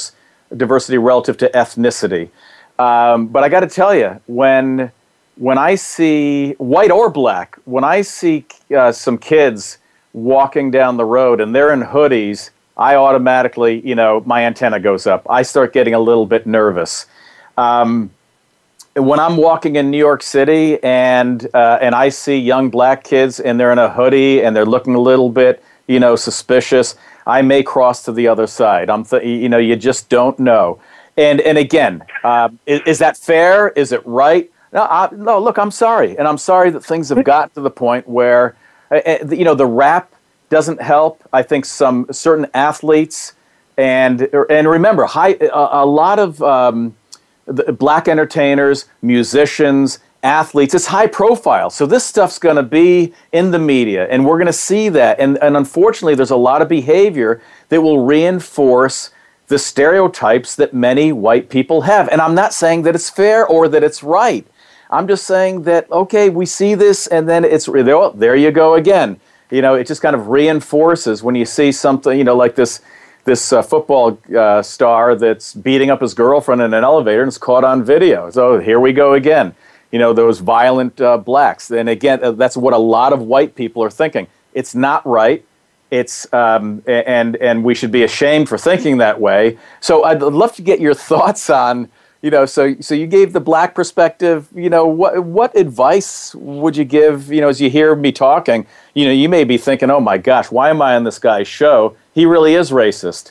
diversity relative to ethnicity. Um, but I got to tell you, when when I see white or black, when I see uh, some kids walking down the road and they're in hoodies, I automatically, you know, my antenna goes up. I start getting a little bit nervous. Um, when I'm walking in New York City and uh, and I see young black kids and they're in a hoodie and they're looking a little bit, you know, suspicious, I may cross to the other side. I'm, th- you know, you just don't know. And and again, uh, is, is that fair? Is it right? No, I, no. Look, I'm sorry, and I'm sorry that things have gotten to the point where, uh, you know, the rap doesn't help. I think some certain athletes, and and remember, high a, a lot of um, the black entertainers, musicians, athletes. It's high profile, so this stuff's going to be in the media, and we're going to see that. And and unfortunately, there's a lot of behavior that will reinforce the stereotypes that many white people have. And I'm not saying that it's fair or that it's right. I'm just saying that, okay, we see this and then it's, oh, there you go again. You know, it just kind of reinforces when you see something, you know, like this this uh, football uh, star that's beating up his girlfriend in an elevator and it's caught on video. So here we go again. You know, those violent uh, blacks. And again, uh, that's what a lot of white people are thinking. It's not right. It's um, and and we should be ashamed for thinking that way. So I'd love to get your thoughts on, you know, so so you gave the black perspective. You know, what what advice would you give? You know, as you hear me talking, you know, you may be thinking, oh my gosh, why am I on this guy's show? He really is racist.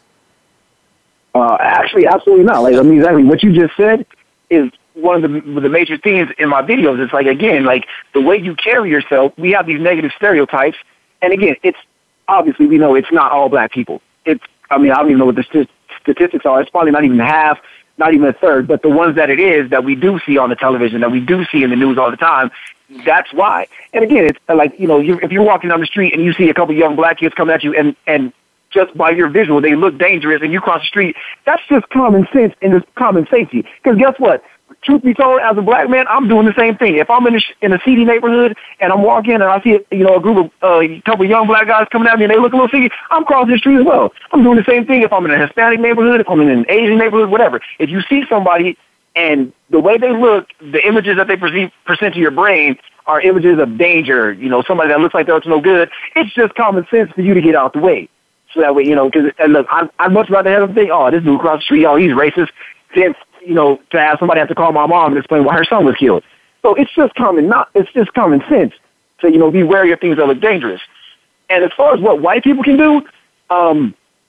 Uh, actually, absolutely not. Like, I mean, exactly what you just said is one of the the major themes in my videos. It's like, again, like the way you carry yourself. We have these negative stereotypes, and again, it's. Obviously, we know it's not all black people. It's, I mean, I don't even know what the st- statistics are. It's probably not even half, not even a third. But the ones that it is, that we do see on the television, that we do see in the news all the time, that's why. And again, it's like, you know, you're, if you're walking down the street and you see a couple young black kids coming at you and, and just by your visual, they look dangerous and you cross the street, that's just common sense and just common safety. Because guess what? Truth be told, as a black man, I'm doing the same thing. If I'm in a, in a seedy neighborhood and I'm walking and I see, you know, a group of uh, a couple of young black guys coming at me and they look a little seedy, I'm crossing the street as well. I'm doing the same thing if I'm in a Hispanic neighborhood, if I'm in an Asian neighborhood, whatever. If you see somebody and the way they look, the images that they perceive, present to your brain are images of danger, you know, somebody that looks like they're up to no good, it's just common sense for you to get out the way. So that way, you know, because look, I'd, I'd much rather have them think, oh, this dude across the street, oh, he's racist, than, you know, to have somebody have to call my mom and explain why her son was killed. So it's just common, not it's just common sense to, you know, be wary of things that look dangerous. And as far as what white people can do, um,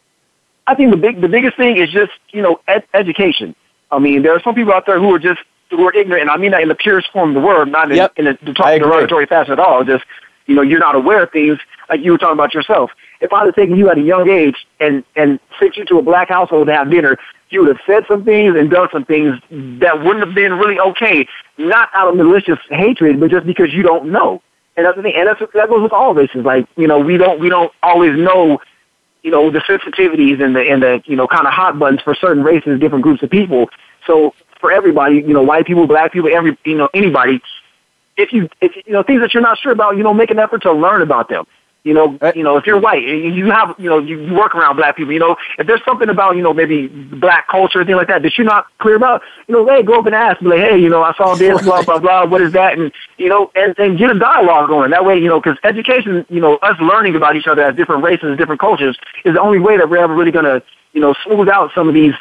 I think the big the biggest thing is just, you know, ed- education. I mean, there are some people out there who are just who are ignorant, and I mean that in the purest form of the word, not in, yep. in a derogatory fashion at all. Just, you know, you're not aware of things like you were talking about yourself. If I had taken you at a young age and and sent you to a black household to have dinner, you would have said some things and done some things that wouldn't have been really okay, not out of malicious hatred, but just because you don't know. And that's the thing. And that's, that goes with all races. Like, you know, we don't we don't always know, you know, the sensitivities and the and the you know kind of hot buttons for certain races, different groups of people. So for everybody, you know, white people, black people, every you know anybody, if you if you know things that you're not sure about, you know, make an effort to learn about them. You know, you know, if you're white, you have, you know, you, you work around black people, you know, if there's something about, you know, maybe black culture or thing like that that you're not clear about, you know, hey, go up and ask, be like, hey, you know, I saw this, blah, blah, blah, what is that? And, you know, and, and get a dialogue going. That way, you know, because education, you know, us learning about each other as different races and different cultures is the only way that we're ever really going to, you know, smooth out some of these,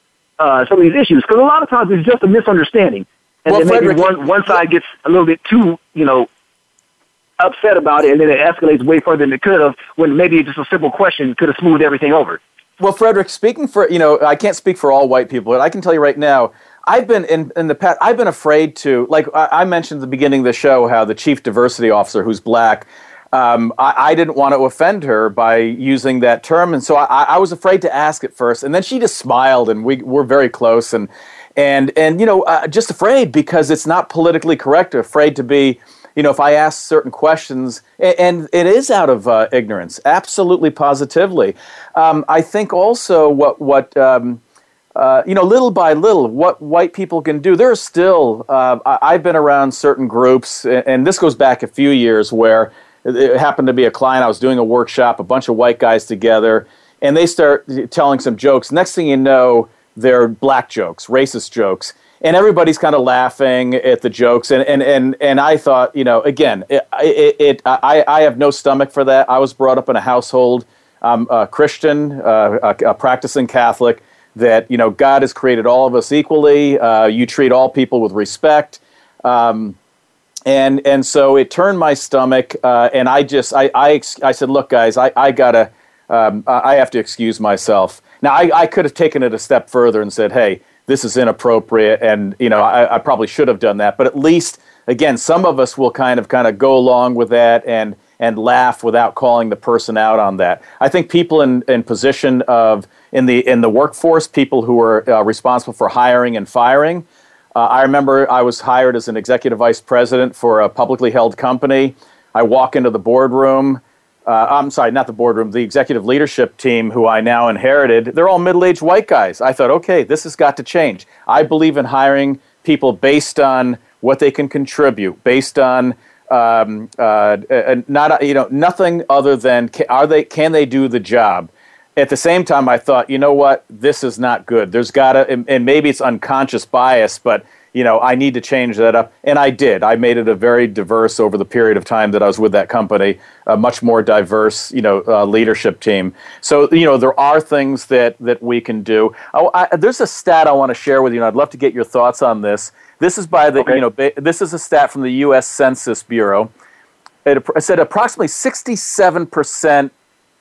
uh, some of these issues. Because a lot of times it's just a misunderstanding. And well, then maybe Frederick, one, one side gets a little bit too, you know, upset about it, and then it escalates way further than it could have, when maybe just a simple question could have smoothed everything over. Well, Frederick, speaking for, you know, I can't speak for all white people, but I can tell you right now, I've been, in, in the past, I've been afraid to, like I, I mentioned at the beginning of the show, how the chief diversity officer, who's black, um, I, I didn't want to offend her by using that term, and so I, I was afraid to ask it first, and then she just smiled, and we we're very close, and, and, and you know, uh, just afraid because it's not politically correct, afraid to be, you know, if I ask certain questions, and it is out of uh, ignorance, absolutely, positively. Um, I think also what, what um, uh, you know, little by little, what white people can do, there are still, uh, I've been around certain groups, and this goes back a few years, where it happened to be a client, I was doing a workshop, a bunch of white guys together, and they start telling some jokes. Next thing you know, they're black jokes, racist jokes. And everybody's kind of laughing at the jokes, and and and, and I thought, you know, again, it, it, it I, I have no stomach for that. I was brought up in a household, um, a Christian, uh, a, a practicing Catholic, that, you know, God has created all of us equally. Uh, you treat all people with respect, um, and and so it turned my stomach, uh, and I just I I, I said, look, guys, I I gotta um, I have to excuse myself. Now I, I could have taken it a step further and said, hey, this is inappropriate, and, you know, I, I probably should have done that. But at least, again, some of us will kind of kind of go along with that and and laugh without calling the person out on that. I think people in, in position of in the in the workforce, people who are uh, responsible for hiring and firing. Uh, I remember I was hired as an executive vice president for a publicly held company. I walk into the boardroom. Uh, I'm sorry, not the boardroom, the executive leadership team who I now inherited, they're all middle-aged white guys. I thought, okay, this has got to change. I believe in hiring people based on what they can contribute, based on um, uh, not you know nothing other than are they can they do the job. At the same time, I thought, you know what, this is not good. There's got to, and, and maybe it's unconscious bias, but you know, I need to change that up. And I did. I made it a very diverse, over the period of time that I was with that company, a much more diverse, you know, uh, leadership team. So, you know, there are things that, that we can do. Oh, I, there's a stat I want to share with you, and I'd love to get your thoughts on this. This is by the, okay. you know, ba- this is a stat from the U S Census Bureau. It, it said approximately sixty-seven percent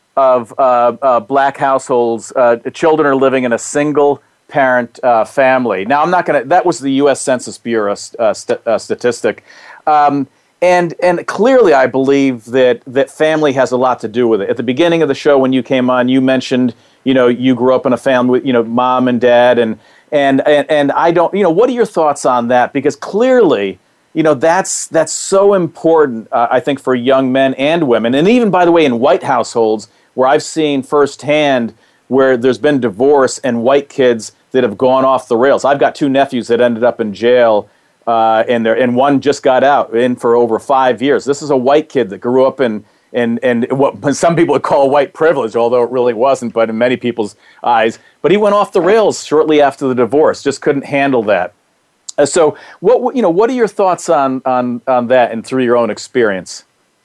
of uh, uh, black households, uh, children are living in a single parent uh, family. Now, I'm not going to, that was the U S Census Bureau uh, st- uh, statistic. Um, and and clearly, I believe that that family has a lot to do with it. At the beginning of the show, when you came on, you mentioned, you know, you grew up in a family with, you know, mom and dad. And, and, and, and I don't, you know, what are your thoughts on that? Because clearly, you know, that's, that's so important, uh, I think, for young men and women. And even, by the way, in white households, where I've seen firsthand where there's been divorce and white kids that have gone off the rails. I've got two nephews that ended up in jail, uh, and they're, and one just got out, in for over five years. This is a white kid that grew up in, in, in what some people would call white privilege, although it really wasn't, but in many people's eyes. But he went off the rails shortly after the divorce, just couldn't handle that. Uh, so, what you know, what are your thoughts on on on that, and through your own experience?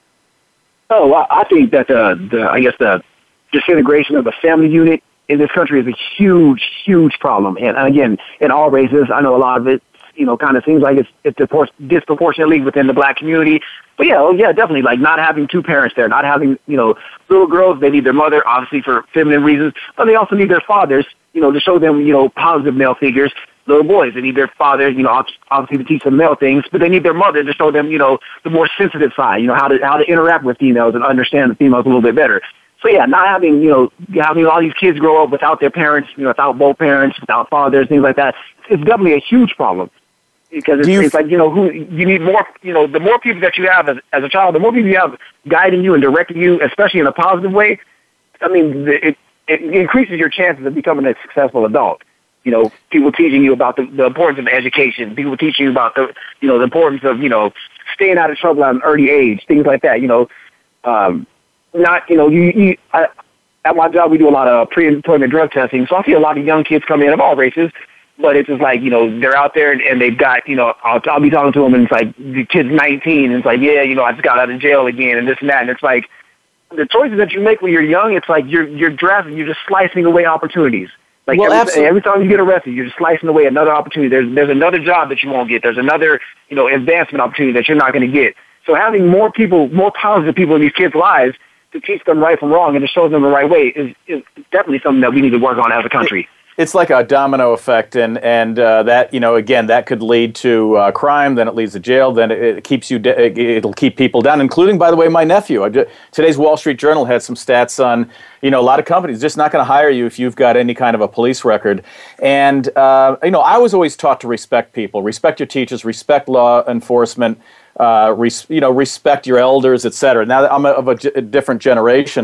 Oh, well, I think that the, the I guess the disintegration of the family unit in this country is a huge, huge problem. And again, in all races, I know a lot of it, you know, kind of seems like it's, it's disproportionately within the black community. But yeah, oh, yeah, definitely, like not having two parents there, not having, you know, little girls, they need their mother, obviously for feminine reasons, but they also need their fathers, you know, to show them, you know, positive male figures. Little boys, they need their father, you know, obviously to teach them male things, but they need their mother to show them, you know, the more sensitive side, you know, how to how to interact with females and understand the females a little bit better. So yeah, not having, you know, having all these kids grow up without their parents, you know, without both parents, without fathers, things like that, it's definitely a huge problem. Because it's, it's like, you know, who you need more, you know, the more people that you have as, as a child, the more people you have guiding you and directing you, especially in a positive way, I mean, it, it increases your chances of becoming a successful adult. You know, people teaching you about the, the importance of education, people teaching you about the, you know, the importance of, you know, staying out of trouble at an early age, things like that, you know, um, not, you know, you, you I, at my job, we do a lot of pre-employment drug testing. So I see a lot of young kids come in of all races, but it's just like, you know, they're out there and, and they've got, you know, I'll, I'll be talking to them and it's like, the kid's nineteen and it's like, yeah, you know, I just got out of jail again and this and that. And it's like, the choices that you make when you're young, it's like you're, you're drafting, you're just slicing away opportunities. Like well, every, every time you get arrested, you're just slicing away another opportunity. There's, there's another job that you won't get. There's another, you know, advancement opportunity that you're not going to get. So having more people, more positive people in these kids' lives to teach them right from wrong and to show them the right way is, is definitely something that we need to work on as a country. It's like a domino effect, and and uh, that, you know, again, that could lead to uh, crime. Then it leads to jail. Then it, it keeps you. It'll keep people down, including, by the way, my nephew. I just, today's Wall Street Journal had some stats on, you know, a lot of companies just not going to hire you if you've got any kind of a police record. And uh, you know, I was always taught to respect people, respect your teachers, respect law enforcement. Uh, res, you know, respect your elders, et cetera. Now I'm a, of a, g- a different generation,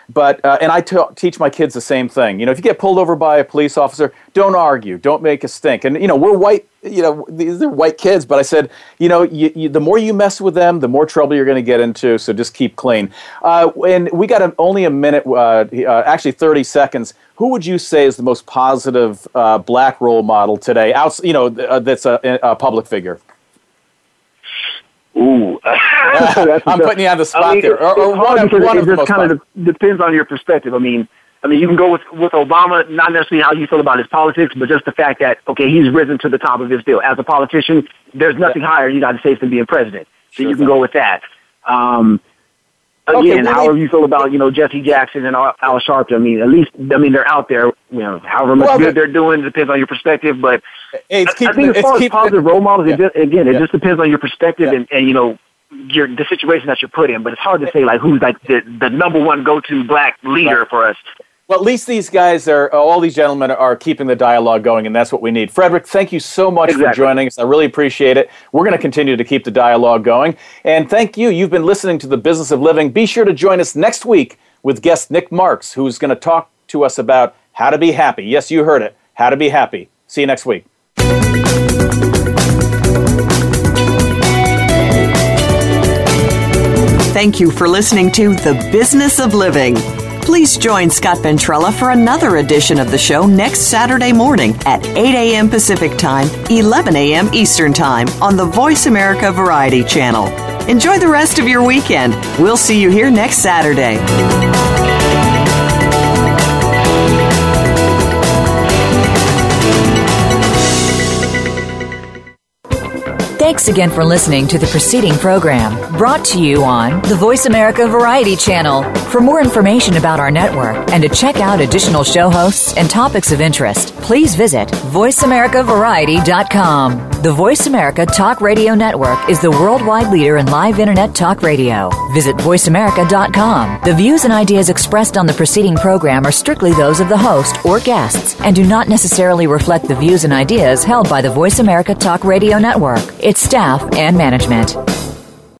But uh, and I t- teach my kids the same thing. You know, if you get pulled over by a police officer, don't argue, don't make a stink. And you know, we're white. You know, these are white kids. But I said, you know, you, you, the more you mess with them, the more trouble you're going to get into. So just keep clean. Uh, and we got a, only a minute, uh, uh, actually thirty seconds. Who would you say is the most positive uh, black role model today? Out, you know, uh, that's a, a public figure. Ooh, uh, I'm putting you on the spot I mean, there. Or, or one, of, one it of the just kind of depends on your perspective. I mean, I mean, you can go with with Obama, not necessarily how you feel about his politics, but just the fact that okay, he's risen to the top of his bill as a politician. There's nothing yeah. higher in the United States than being president, so sure you can thing. go with that. Um, again, okay, well, however you feel about you know Jesse Jackson and Al, Al Sharpton. I mean, at least I mean they're out there. You know, however much well, good they're doing depends on your perspective, but. It's I, I think as far as positive role models, yeah. it just, again, it yeah. just depends on your perspective yeah. and, and, you know, your the situation that you're put in. But it's hard to say, like, who's, like, the, the number one go-to black leader right. for us. Well, at least these guys are, all these gentlemen are keeping the dialogue going, and that's what we need. Frederick, thank you so much exactly. for joining us. I really appreciate it. We're going to continue to keep the dialogue going. And thank you. You've been listening to The Business of Living. Be sure to join us next week with guest Nick Marks, who's going to talk to us about how to be happy. Yes, you heard it. How to be happy. See you next week. Thank you for listening to The Business of Living. Please join Scott Ventrella for another edition of the show next Saturday morning at eight a.m. Pacific Time, eleven a.m. Eastern Time on the Voice America Variety Channel. Enjoy the rest of your weekend. We'll see you here next Saturday. Thanks again for listening to the preceding program, brought to you on the Voice America Variety Channel. For more information about our network and to check out additional show hosts and topics of interest, please visit voice america variety dot com. The Voice America Talk Radio Network is the worldwide leader in live Internet talk radio. Visit voice america dot com. The views and ideas expressed on the preceding program are strictly those of the host or guests and do not necessarily reflect the views and ideas held by the Voice America Talk Radio Network, its staff, and management.